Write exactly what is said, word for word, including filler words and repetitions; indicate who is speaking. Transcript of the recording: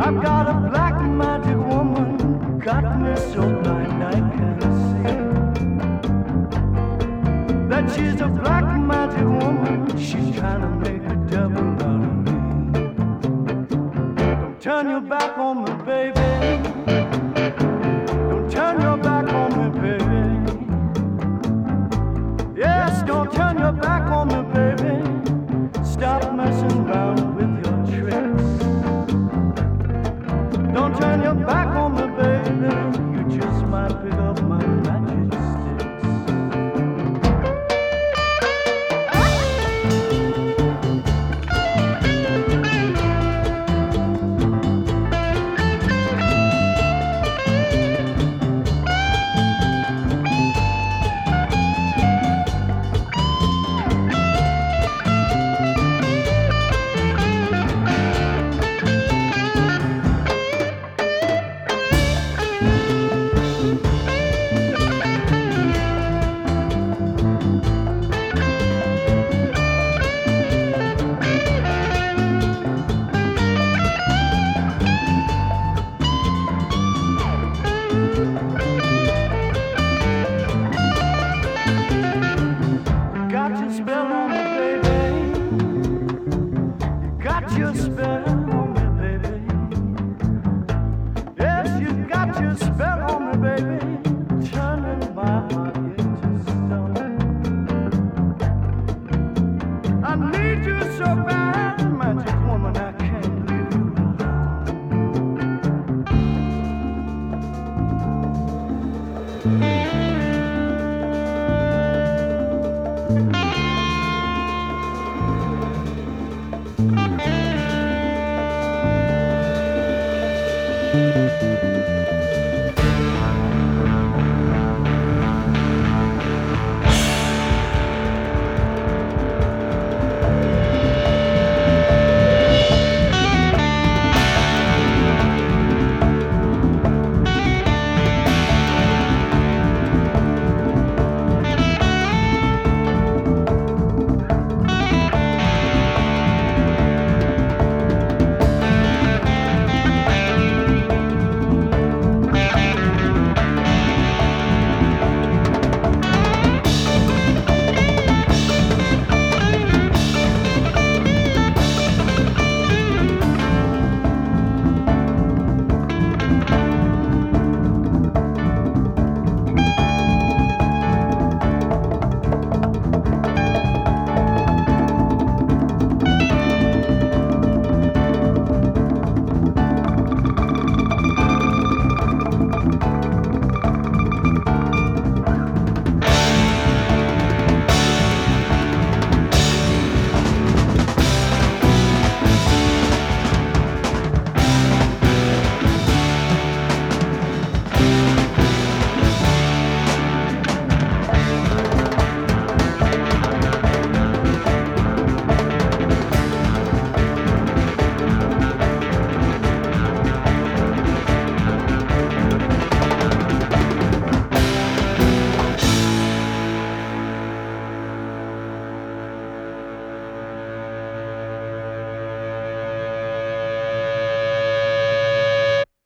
Speaker 1: I've got a black magic woman, got me so blind I can't see that she's a black magic woman. She's trying to make a devil out of me. Don't turn your back on me, baby. Don't turn your back on me, baby. Yes, don't turn your back on me, baby. Stop messing around with your tricks. Don't turn your back on me, baby. You just might pick up my magic sticks.